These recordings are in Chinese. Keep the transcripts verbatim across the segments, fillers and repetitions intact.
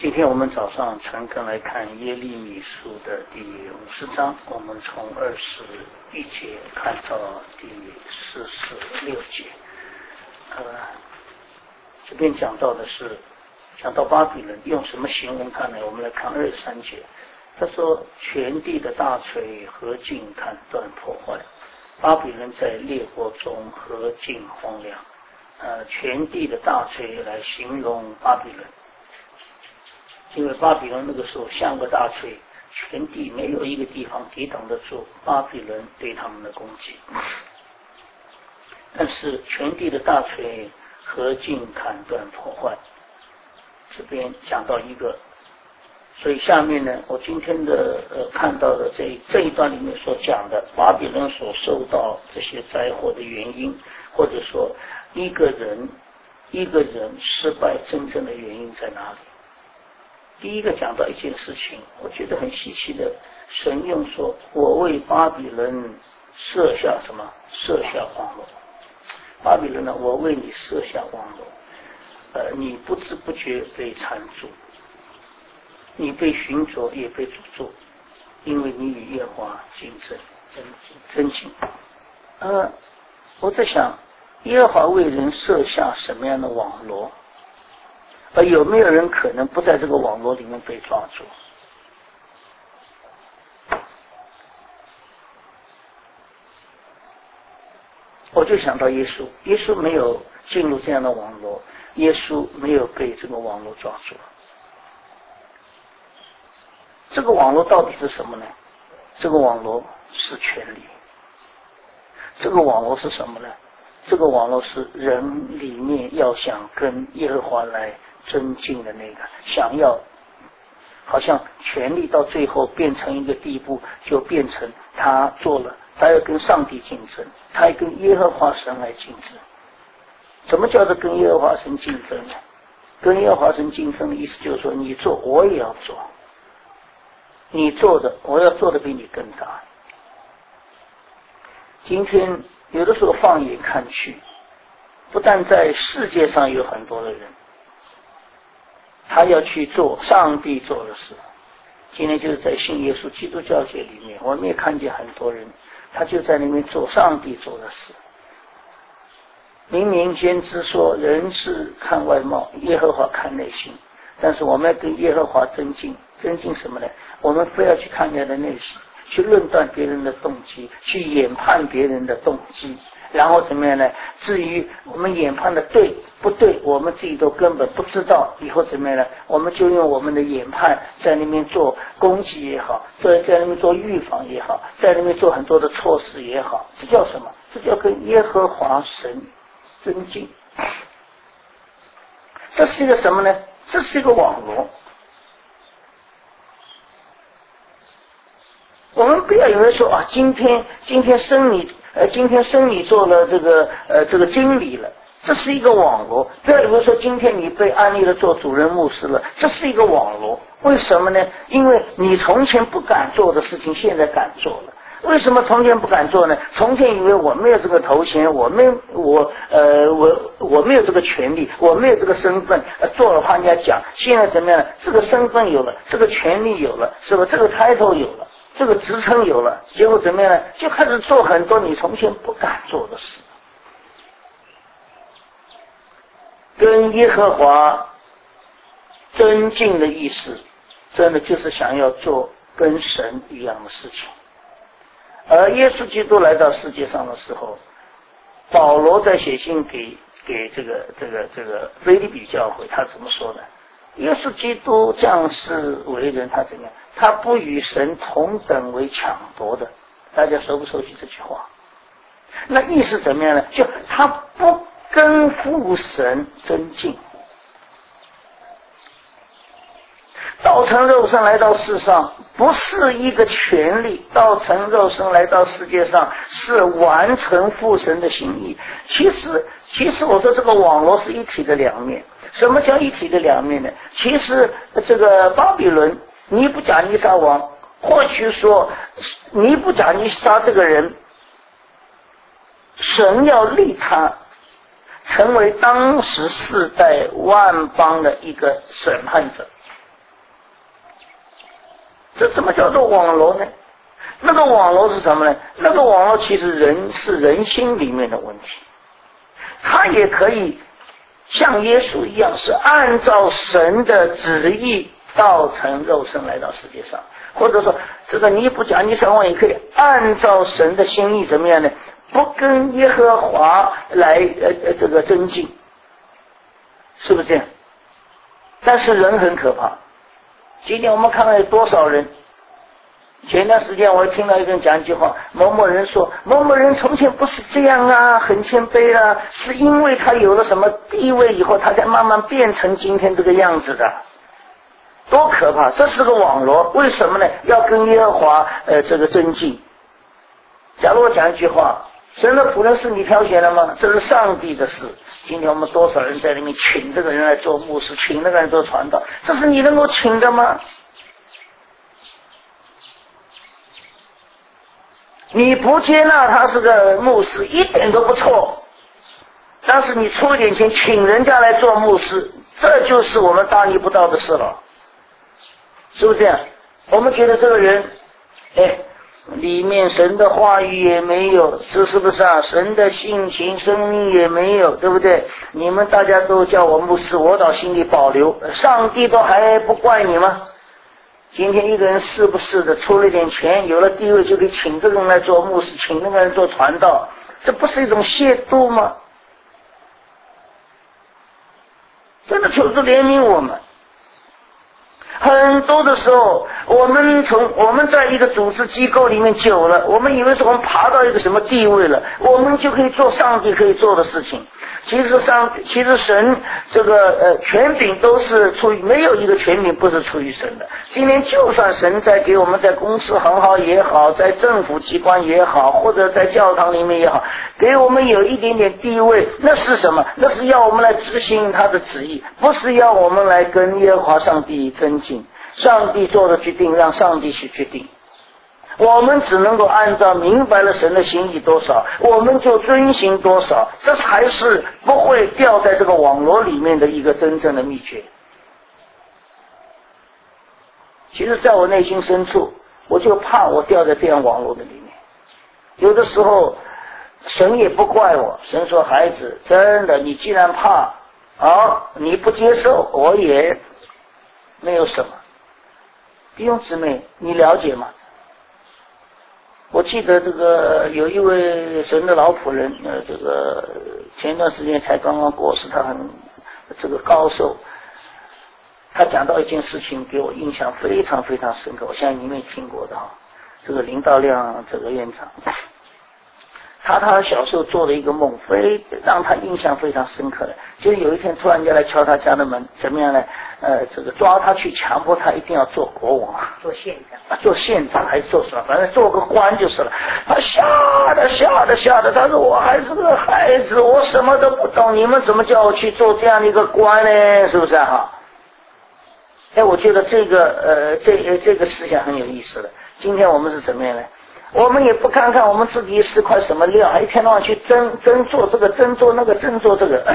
今天我们早上诚恳来看耶利米书的第五十章，我们从二十一节看到第四十六节。呃，这边讲到的是讲到巴比伦，用什么形容它呢？我们来看二十三节，他说全地的大锤何尽砍断破坏，巴比伦在列国中何尽荒凉。呃，全地的大锤来形容巴比伦。因为巴比伦那个时候像个大锤，全地没有一个地方抵挡得住巴比伦对他们的攻击。但是全地的大锤何尽砍断破坏，这边讲到一个，所以下面呢，我今天的呃看到的这这一段里面所讲的巴比伦所受到这些灾祸的原因，或者说一个人一个人失败真正的原因在哪里？第一个讲到一件事情，我觉得很稀奇的，神用说我为巴比伦设下什么？设下网络。巴比伦呢，我为你设下网络，呃，你不知不觉被缠住，你被寻着也被诅咒，因为你与耶和华竞争争竞。呃，我在想，耶和华为人设下什么样的网络？而有没有人可能不在这个网络里面被抓住？我就想到耶稣，耶稣没有进入这样的网络，耶稣没有被这个网络抓住。这个网络到底是什么呢？这个网络是权力。这个网络是什么呢？这个网络是人里面要想跟耶和华来尊敬的那个，想要好像权力到最后变成一个地步，就变成他做了，他要跟上帝竞争，他要跟耶和华神来竞争。什么叫做跟耶和华神竞争呢？跟耶和华神竞争的意思就是说，你做我也要做，你做的我要做的比你更大。今天有的时候放眼看去，不但在世界上有很多的人，他要去做上帝做的事。今天就是在信耶稣基督教界里面，我们也看见很多人，他就在那边做上帝做的事。明明先知说人是看外貌，耶和华看内心，但是我们要跟耶和华争竞，争竞什么呢？我们非要去看人的内心，去论断别人的动机，去研判别人的动机，然后怎么样呢？至于我们研判的对不对，我们自己都根本不知道，以后怎么样呢？我们就用我们的研判在那边做攻击也好，在在那边做预防也好，在那边做很多的措施也好，这叫什么？这叫跟耶和华神争竞。这是一个什么呢？这是一个网络。我们不要有人说啊，今天今天生你呃，今天生你做了这个呃这个经理了，这是一个网络。不要有人说今天你被安利了做主任牧师了，这是一个网络。为什么呢？因为你从前不敢做的事情，现在敢做了。为什么从前不敢做呢？从前以为我没有这个头衔，我没我呃我我没有这个权利，我没有这个身份，呃做了怕人家讲。现在怎么样呢？这个身份有了，这个权利有了，是吧？这个 title 有了，这个职称有了，结果怎么样呢？就开始做很多你从前不敢做的事。跟耶和华尊敬的意思，真的就是想要做跟神一样的事情。而耶稣基督来到世界上的时候，保罗在写信给给这个这个这个腓立比教会，他怎么说的？耶稣基督降世为人，他怎么样？他不与神同等为抢夺的。大家熟不熟悉这句话？那意思怎么样呢？就他不跟父神争竞。道成肉身来到世上，不是一个权利，道成肉身来到世界上是完成父神的心意。其实其实我说这个网络是一体的两面。什么叫一体的两面呢？其实这个巴比伦尼布甲尼撒王，或许说尼布甲尼撒这个人，神要立他成为当时世代万邦的一个审判者。 这什么叫做网罗呢？那个网罗是什么呢？那个网罗其实人是人心里面的问题，他也可以像耶稣一样，是按照神的旨意道成肉身来到世界上，或者说这个你不讲，你神王也可以按照神的心意怎么样呢？不跟耶和华来呃呃这个争竞，是不是这样？但是人很可怕。今天我们看到有多少人，前段时间我听到一个人讲一句话，某某人说某某人从前不是这样啊，很谦卑啊，是因为他有了什么地位以后，他才慢慢变成今天这个样子的。多可怕，这是个网罗。为什么呢？要跟耶和华呃这个争竞。假如我讲一句话，神的仆人是你挑选的吗？这是上帝的事。今天我们多少人在里面请这个人来做牧师，请那个人做传道，这是你能够请的吗？你不接纳他是个牧师，一点都不错，但是你出一点钱请人家来做牧师，这就是我们大逆不道的事了，是不是这样？我们觉得这个人，哎，里面神的话语也没有，是是不是啊？神的性情生命也没有，对不对？你们大家都叫我牧师，我倒心里保留，上帝都还不怪你吗？今天一个人是不是的出了点钱，有了地位，就可以请这个人来做牧师，请那个人做传道，这不是一种亵渎吗？真的求主怜悯我们。很多的时候，我们从我们在一个组织机构里面久了，我们以为是我们爬到一个什么地位了，我们就可以做上帝可以做的事情。其实上，其实神这个呃权柄都是出于，没有一个权柄不是出于神的。今天就算神在给我们在公司行号也好，在政府机关也好，或者在教堂里面也好，给我们有一点点地位，那是什么？那是要我们来执行他的旨意，不是要我们来跟耶和华上帝争竞。上帝做的决定让上帝去决定，我们只能够按照明白了神的心意多少，我们就遵行多少，这才是不会掉在这个网络里面的一个真正的秘诀。其实在我内心深处，我就怕我掉在这样网络的里面。有的时候神也不怪我，神说孩子，真的你既然怕啊，你不接受，我也没有什么。弟兄姊妹，你了解吗？我记得这个有一位神的老仆人，呃，这个前段时间才刚刚过世，他很这个高寿。他讲到一件事情，给我印象非常非常深刻，我相信你们也听过的哈。这个林道亮这个院长，他他小时候做了一个梦，非让他印象非常深刻的，就是有一天突然间来敲他家的门，怎么样呢？呃，这个抓他去，强迫他一定要做国王， 做县长啊，做县长还是做什么？反正做个官就是了。他吓得吓得吓得，他说我还是个孩子，我什么都不懂，你们怎么叫我去做这样的一个官呢？是不是哈？哎，我觉得这个呃，这这个思想很有意思的。今天我们是怎么样呢？我们也不看看我们自己是块什么料，还一天到晚去争争做这个，争做那个，争做这个。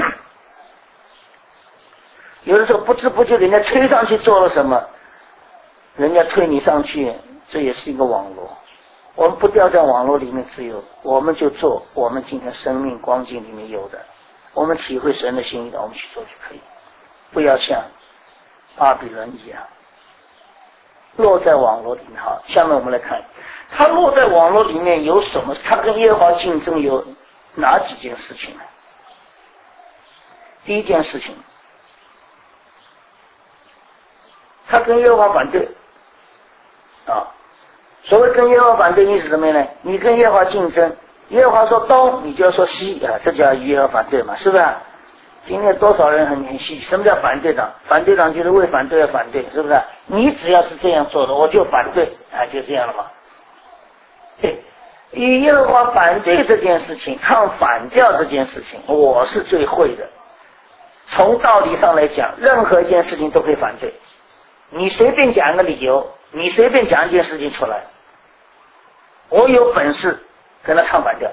有的时候不知不觉人家推上去做了什么，人家推你上去，这也是一个网络。我们不掉在网络里面自由，我们就做我们今天生命光景里面有的，我们体会神的心意的，我们去做就可以，不要像巴比伦一样落在网络里面。好，下面我们来看，他落在网络里面有什么？他跟耶和华竞争有哪几件事情呢？第一件事情，他跟耶和华反对啊。所谓跟耶和华反对意思什么呢？你跟耶和华竞争，耶和华说东，你就要说西啊，这叫耶和华反对嘛，是不是？今天多少人很很稀奇，什么叫反对党？反对党就是为反对而反对，是不是？你只要是这样做的，我就反对啊，就这样了嘛。对，以耶和华反对这件事情，唱反调这件事情，我是最会的。从道理上来讲，任何一件事情都可以反对，你随便讲一个理由，你随便讲一件事情出来，我有本事跟他唱反调。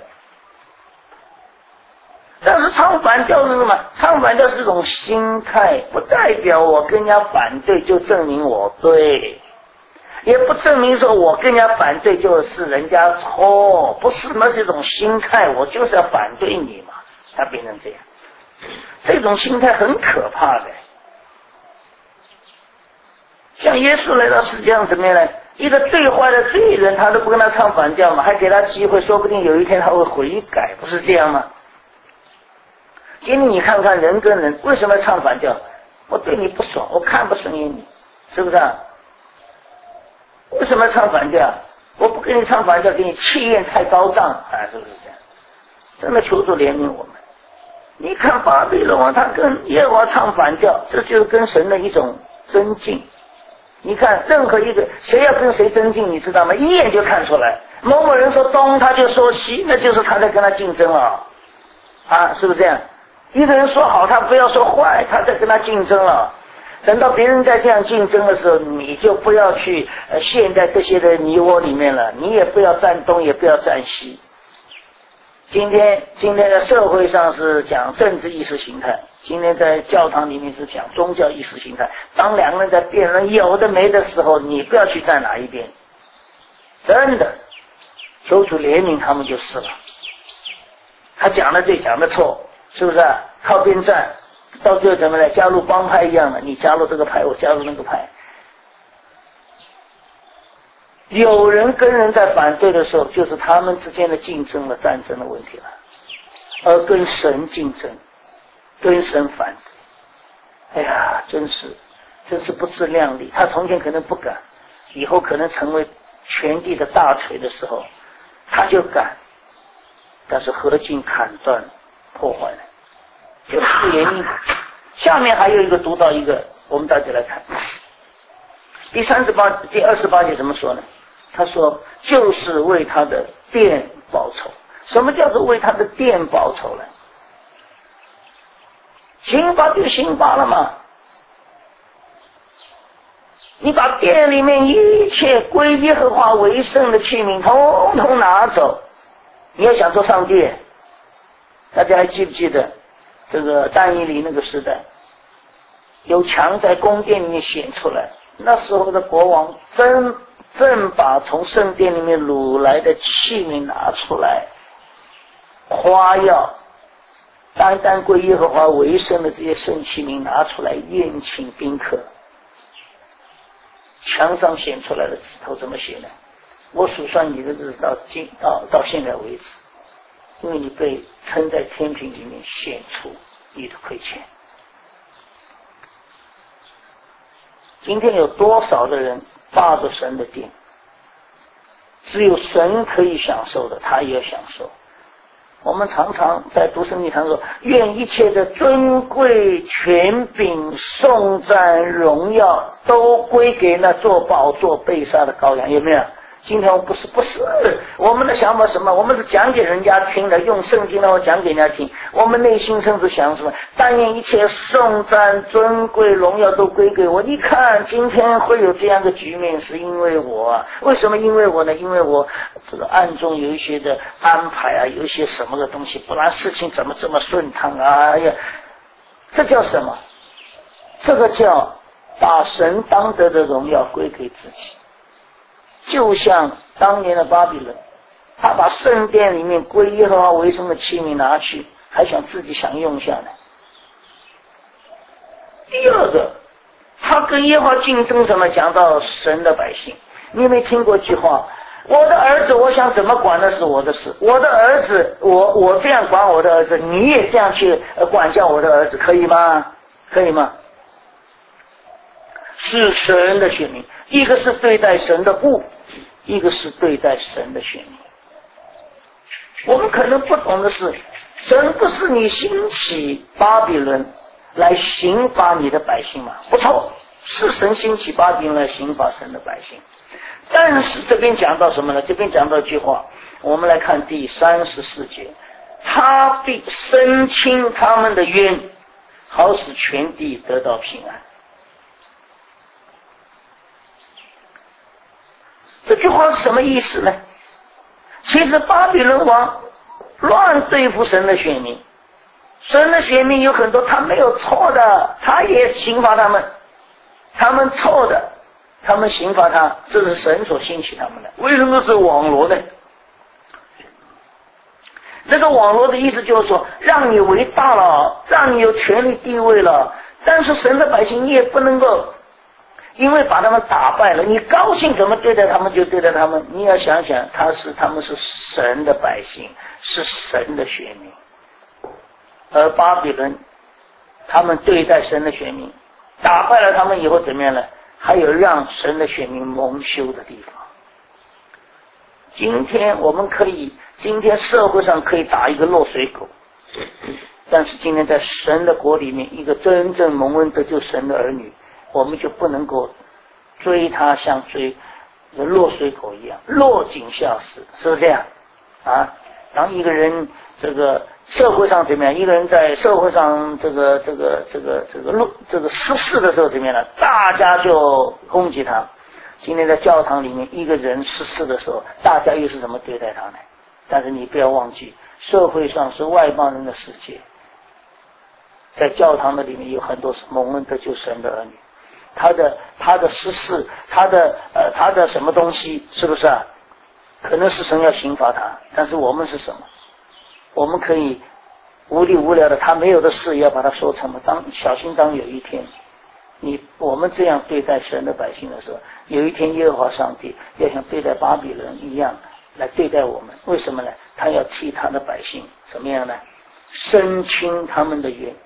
但是唱反调是什么？唱反调是一种心态，不代表我跟人家反对就证明我对。 也不证明说我跟人家反对就是人家错，不是，那是一种心态，我就是要反对你嘛，他变成这样，这种心态很可怕的。像耶稣来到世界上怎么样呢？一个最坏的罪人，他都不跟他唱反调嘛，还给他机会，说不定有一天他会悔改，不是这样吗？今天你看看人跟人为什么要唱反调？我对你不爽，我看不顺眼你，是不是啊？为什么要唱反调？我不跟你唱反调，给你气焰太高涨啊，是不是这样？真的求主怜悯我们。你看巴比伦王他跟耶和华唱反调，这就是跟神的一种增进。你看任何一个谁要跟谁增进，你知道吗？一眼就看出来，某某人说东他就说西，那就是他在跟他竞争了啊，是不是这样？一个人说好他不要说坏，他在跟他竞争了。等到别人在这样竞争的时候，你就不要去呃陷在这些的泥窝里面了，你也不要站东也不要站西。今天今天的社会上是讲政治意识形态，今天在教堂里面是讲宗教意识形态。当两个人在辩论有的没的时候，你不要去站哪一边，真的求主怜悯他们就是了。他讲的对讲的错，是不是啊？靠边站，到最后怎么来加入帮派一样的，你加入这个派，我加入那个派。有人跟人在反对的时候，就是他们之间的竞争了，战争的问题了。而跟神竞争，跟神反对，哎呀，真是真是不自量力。他从前可能不敢，以后可能成为全地的大锤的时候，他就敢。但是合尽砍断破坏了，就是这个原因。下面还有一个读到一个，我们大家来看第三十八第二十八节怎么说呢？他说就是为他的殿报仇。什么叫做为他的殿报仇呢？刑罚就刑罚了嘛，你把殿里面一切归耶和华为圣的器皿统统拿走。你要想做上帝，大家还记不记得这个但以理那个时代，有墙在宫殿里面显出来，那时候的国王真正把从圣殿里面掳来的器皿拿出来，花药单单归耶和华为圣的这些圣器皿拿出来宴请宾客。墙上显出来的指头怎么写呢？我数算你的日子到今到到现在为止，因为你被称在天平里面显出你的亏欠。今天有多少的人霸着神的殿，只有神可以享受的，他也要享受。我们常常在读圣经常说，愿一切的尊贵、权柄、颂赞、荣耀都归给那做宝座被杀的羔羊，有没有？今天我不是不是我们的想法什么？我们是讲给人家听的，用圣经的话讲给人家听。我们内心深处想什么？但愿一切颂赞、尊贵、荣耀都归给我。你看今天会有这样的局面，是因为我啊。为什么因为我呢？因为我这个暗中有一些的安排啊，有一些什么的东西，不然事情怎么这么顺畅啊？哎呀，这叫什么？这个叫把神当得的荣耀归给自己。就像当年的巴比伦，他把圣殿里面归耶和华为圣的器皿拿去，还想自己享用下来。第二个，他跟耶和华竞争什么？讲到神的百姓，你有没有听过一句话？我的儿子，我想怎么管那是我的事。我的儿子，我我这样管我的儿子，你也这样去管教我的儿子，可以吗？可以吗？是神的选民，一个是对待神的物，一个是对待神的选民。我们可能不懂的是，神不是你兴起巴比伦来刑罚你的百姓吗？不错，是神兴起巴比伦来刑罚神的百姓。但是这边讲到什么呢？这边讲到一句话，我们来看第三十四节，他必伸清他们的冤，好使全地得到平安。这句话是什么意思呢？其实巴比伦王乱对付神的选民，神的选民有很多他没有错的，他也刑罚他们，他们错的， 他们刑罚他，这是神所兴起他们的。为什么是网罗呢？这个网罗的意思就是说，让你为大了，让你有权力地位了，但是神的百姓你也不能够因为把他们打败了，你高兴怎么对待他们就对待他们。你要想想，他是他们是神的百姓，是神的选民，而巴比伦他们对待神的选民，打败了他们以后怎么样呢？还有让神的选民蒙羞的地方。今天我们可以，今天社会上可以打一个落水狗，但是今天在神的国里面，一个真正蒙恩得救神的儿女，我们就不能够追他像追落水狗一样，落井下石，是不是这样啊？当一个人这个社会上怎么样？一个人在社会上这个这个这个这个落这个失势的时候怎么样呢？大家就攻击他。今天在教堂里面，一个人失势的时候，大家又是怎么对待他呢？但是你不要忘记，社会上是外邦人的世界，在教堂的里面有很多是蒙恩得救神的儿女，他的他的失势，他的呃他的什么东西，是不是啊？可能是神要刑罚他，但是我们是什么？我们可以无理无聊的，他没有的事也要把他说成了。当小心，当有一天你我们这样对待神的百姓的时候，有一天耶和华上帝要像对待巴比伦一样来对待我们。为什么呢？他要替他的百姓怎么样呢？伸清他们的冤。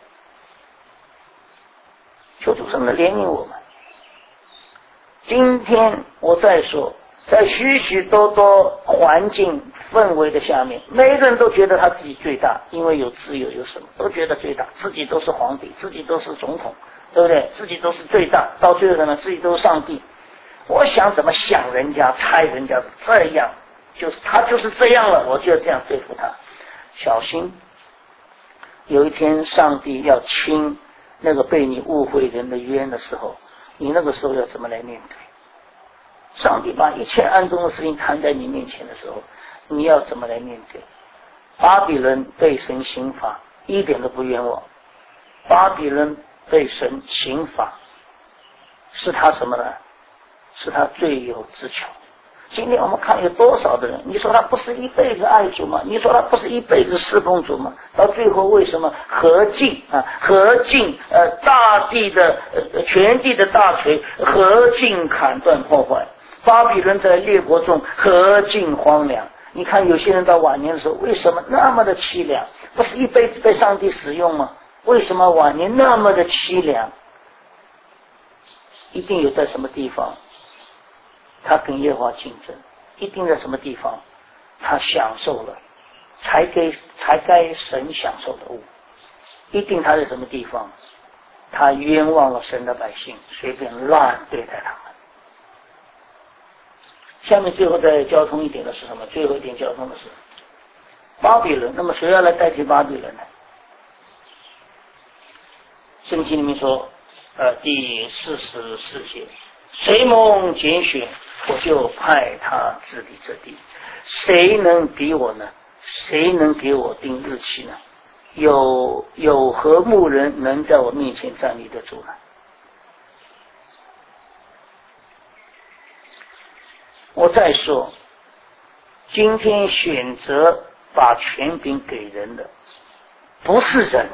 求主神的怜悯我们。今天我再说，在许许多多环境氛围的下面，每个人都觉得他自己最大，因为有自由有什么都觉得最大，自己都是皇帝，自己都是总统，对不对？自己都是最大，到最后呢，自己都是上帝。我想怎么想人家，猜人家是这样，就是他就是这样了，我就要这样对付他。小心，有一天上帝要清那个被你误会人的冤的时候，你那个时候要怎么来面对？上帝把一切暗中的事情摊在你面前的时候，你要怎么来面对？巴比伦被神刑罚，一点都不冤枉。巴比伦被神刑罚，是他什么呢？是他罪有之求。今天我们看有多少的人，你说他不是一辈子爱主吗？你说他不是一辈子侍奉主吗？到最后为什么何尽啊？何尽呃大地的呃全地的大锤，何尽砍断破坏？巴比伦在列国中何尽荒凉？你看有些人到晚年的时候，为什么那么的凄凉？不是一辈子被上帝使用吗？为什么晚年那么的凄凉？一定有在什么地方他跟耶和华竞争，一定在什么地方他享受了才给才该神享受的物，一定他在什么地方他冤枉了神的百姓，随便乱对待他们。下面最后再交通一点的是什么？最后一点交通的是巴比伦。那么谁要来代替巴比伦呢？圣经里面说呃，第四十四节，谁蒙拣选，我就派他治理这地。谁能比我呢？谁能给我定日期呢？有有何牧人能在我面前站立得住呢？我再说，今天选择把权柄给人的不是人，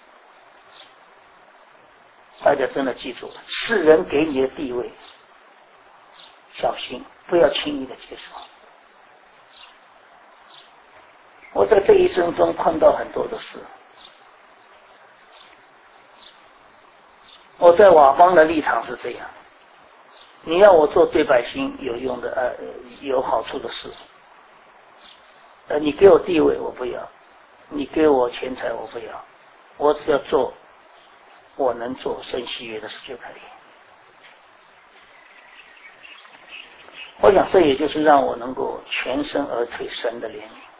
大家真的记住了，是人给你的地位，小心不要轻易的接受。我在这一生中碰到很多的事，我在瓦邦的立场是这样，你要我做对百姓有用的呃有好处的事，呃你给我地位我不要，你给我钱财我不要，我只要做我能做神喜悦的事就可以。我想这也就是让我能够全身而退神的怜悯。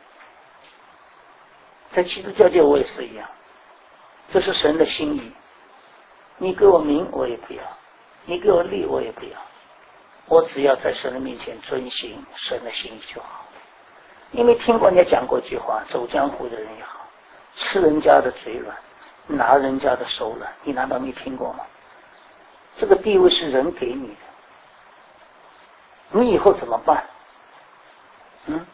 在基督教界我也是一样，这是神的心意，你给我名我也不要，你给我利我也不要，我只要在神的面前遵行神的心意就好。因为听过人家讲过一句话，走江湖的人也好，吃人家的嘴软，拿人家的手软，你难道没听过吗？这个地位是人给你的， 你以后怎么办？嗯，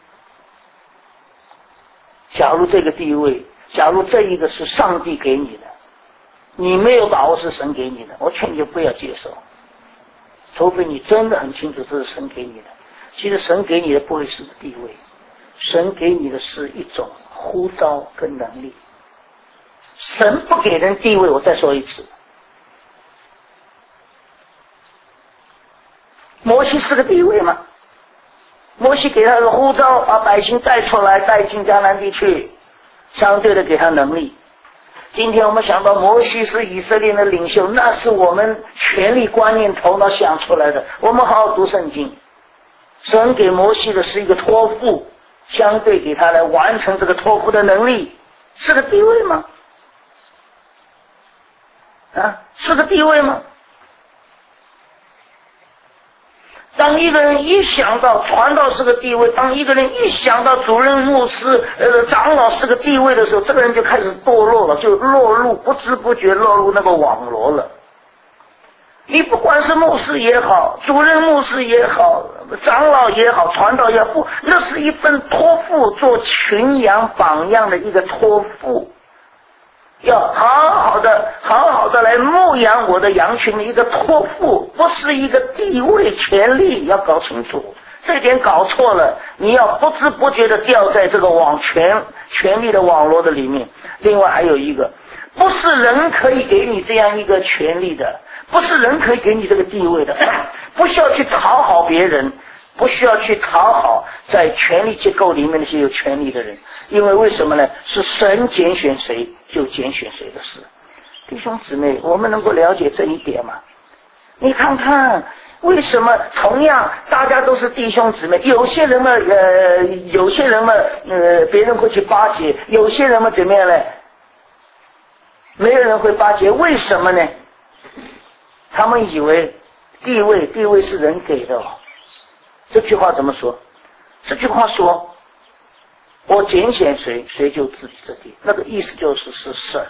假如这个地位，假如这一个是上帝给你的，你没有把握是神给你的，我劝你就不要接受，除非你真的很清楚这是神给你的。其实神给你的不会是地位，神给你的是一种呼召跟能力。神不给人地位，我再说一次，摩西是个地位吗？摩西给他的呼召，把百姓带出来，带进迦南地去，相对的给他能力。今天我们想到摩西是以色列的领袖，那是我们权力观念头脑想出来的。我们好好读圣经，神给摩西的是一个托付，相对给他来完成这个托付的能力，是个地位吗？啊，是个地位吗？当一个人一想到传道是个地位，当一个人一想到主任牧师呃长老是个地位的时候，这个人就开始堕落了，就落入不知不觉落入那个网罗了。你不管是牧师也好，主任牧师也好，长老也好，传道也不，那是一份托付，做群羊榜样的一个托付，要好好的好好的来牧养我的羊群的一个托付，不是一个地位权力，要搞清楚这点，搞错了你要不知不觉的掉在这个网权权力的网络的里面。另外还有一个，不是人可以给你这样一个权利的，不是人可以给你这个地位的，不需要去讨好别人，不需要去讨好在权力结构里面那些有权力的人，因为为什么呢？是神拣选谁就拣选谁的事。弟兄姊妹，我们能够了解这一点吗？你看看为什么同样大家都是弟兄姊妹，有些人嘛呃有些人嘛呃别人会去巴结，有些人嘛怎么样呢？没有人会巴结，为什么呢？他们以为地位地位是人给的哦。这句话怎么说？这句话说我拣选谁谁就自己这地，那个意思就是是神。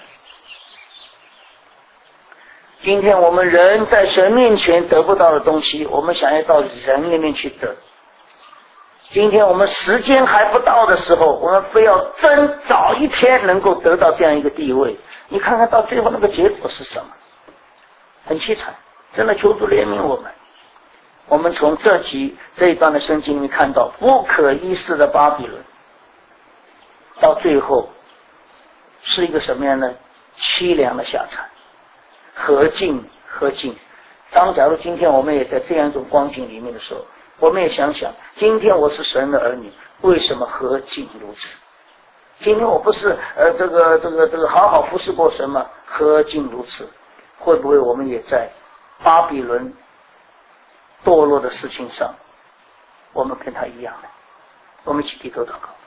今天我们人在神面前得不到的东西，我们想要到人里面去得。今天我们时间还不到的时候，我们非要真早一天能够得到这样一个地位，你看看到最后那个结果是什么？很凄惨，真的求主怜悯我们。我们从这集这一段的圣经里看到不可一世的巴比伦，到最后是一个什么样的凄凉的下场？何尽何尽。当假如今天我们也在这样一种光景里面的时候，我们也想想，今天我是神的儿女，为什么何尽如此？今天我不是呃这个这个这个好好服侍过神吗？何尽如此？会不会我们也在巴比伦堕落的事情上，我们跟他一样呢？我们一起低头祷告。